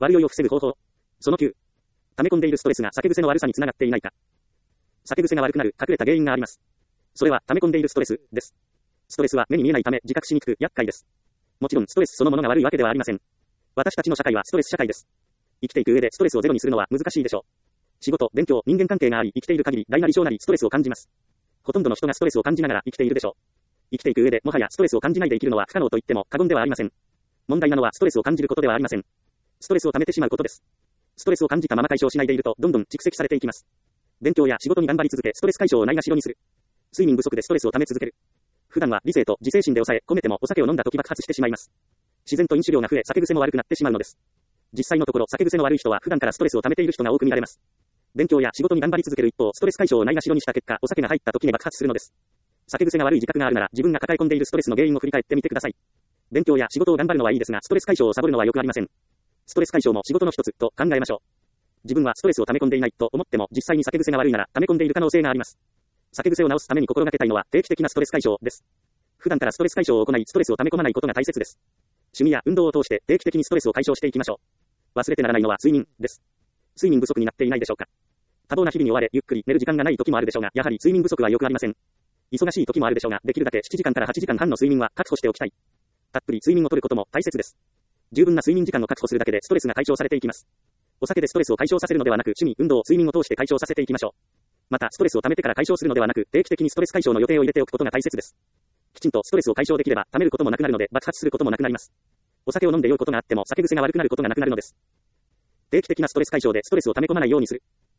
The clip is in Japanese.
悪酔いを防ぐ方法。その9。溜め込んでいるストレスが酒癖の悪さにつながっていないか。酒癖が悪くなる隠れた原因があります。それは溜め込んでいるストレスです。ストレスは目に見えないため自覚しにくく厄介です。もちろんストレスそのものが悪いわけではありません。私たちの社会はストレス社会です。生きていく上でストレスをゼロにするのは難しいでしょう。仕事、勉強、人間関係があり生きている限り大なり小なりストレスを感じます。ほとんどの人がストレスを感じながら生きているでしょう。生きていく上でもはやストレスを感じないで生きるのは不可能と言っても過言ではありません。問題なのはストレスを感じることではありません。ストレスを溜めてしまうことです。ストレスを感じたまま解消しないでいるとどんどん蓄積されていきます。勉強や仕事に頑張り続けストレス解消をないがしろにする。睡眠不足でストレスを溜め続ける。普段は理性と自制心で抑え込めてもお酒を飲んだ時爆発してしまいます。自然と飲酒量が増え酒癖も悪くなってしまうのです。実際のところ酒癖の悪い人は普段からストレスを溜めている人が多く見られます。勉強や仕事に頑張り続ける一方ストレス解消をないがしろにした結果お酒が入った時に爆発するのです。酒癖が悪い自覚があるなら自分が抱え込んでいるストレスの原因を振り返ってみてください。勉強や仕事を頑張るのはいいですがストレス解消をサボるのはよくありません。ストレス解消も仕事の一つと考えましょう。自分はストレスを溜め込んでいないと思っても実際に酒癖が悪いなら溜め込んでいる可能性があります。酒癖を直すために心がけたいのは定期的なストレス解消です。普段からストレス解消を行いストレスを溜め込まないことが大切です。趣味や運動を通して定期的にストレスを解消していきましょう。忘れてならないのは睡眠です。睡眠不足になっていないでしょうか。多忙な日々に追われゆっくり寝る時間がない時もあるでしょうがやはり睡眠不足はよくありません。忙しい時もあるでしょうができるだけ7時間から8時間半の睡眠は確保しておきたい。たっぷり睡眠をとることも大切です。十分な睡眠時間を確保するだけでストレスが解消されていきます。お酒でストレスを解消させるのではなく趣味、運動、睡眠を通して解消させていきましょう。またストレスを溜めてから解消するのではなく定期的にストレス解消の予定を入れておくことが大切です。きちんとストレスを解消できれば溜めることもなくなるので爆発することもなくなります。お酒を飲んで酔うことがあっても酒癖が悪くなることがなくなるのです。定期的なストレス解消でストレスを溜め込まないようにする。